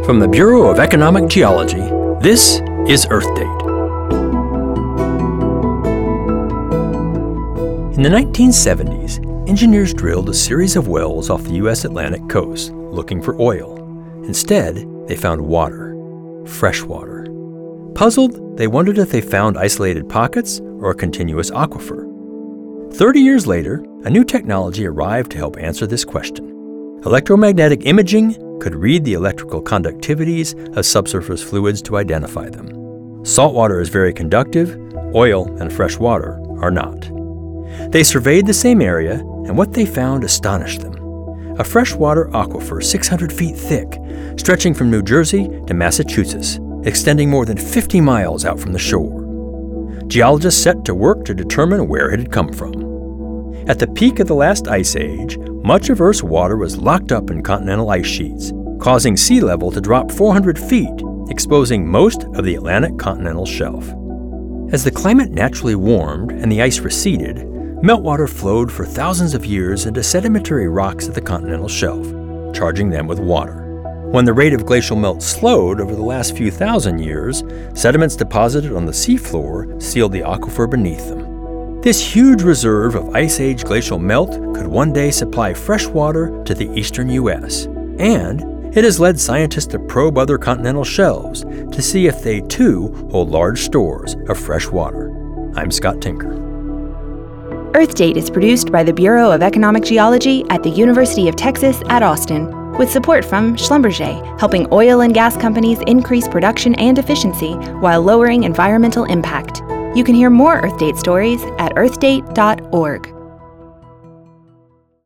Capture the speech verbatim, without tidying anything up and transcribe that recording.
From the Bureau of Economic Geology, this is Earth Date. In the nineteen seventies, engineers drilled a series of wells off the U S Atlantic coast looking for oil. Instead, they found water, fresh water. Puzzled, they wondered if they found isolated pockets or a continuous aquifer. Thirty years later, a new technology arrived to help answer this question. Electromagnetic imaging could read the electrical conductivities of subsurface fluids to identify them. Salt water is very conductive, oil and fresh water are not. They surveyed the same area, and what they found astonished them. A freshwater aquifer six hundred feet thick, stretching from New Jersey to Massachusetts, extending more than fifty miles out from the shore. Geologists set to work to determine where it had come from. At the peak of the last ice age, much of Earth's water was locked up in continental ice sheets, causing sea level to drop four hundred feet, exposing most of the Atlantic continental shelf. As the climate naturally warmed and the ice receded, meltwater flowed for thousands of years into sedimentary rocks at the continental shelf, charging them with water. When the rate of glacial melt slowed over the last few thousand years, sediments deposited on the seafloor sealed the aquifer beneath them. This huge reserve of Ice Age glacial melt could one day supply fresh water to the eastern U S, and it has led scientists to probe other continental shelves to see if they too hold large stores of fresh water. I'm Scott Tinker. Earth Date is produced by the Bureau of Economic Geology at the University of Texas at Austin, with support from Schlumberger, helping oil and gas companies increase production and efficiency while lowering environmental impact. You can hear more Earth Date stories at earth date dot org.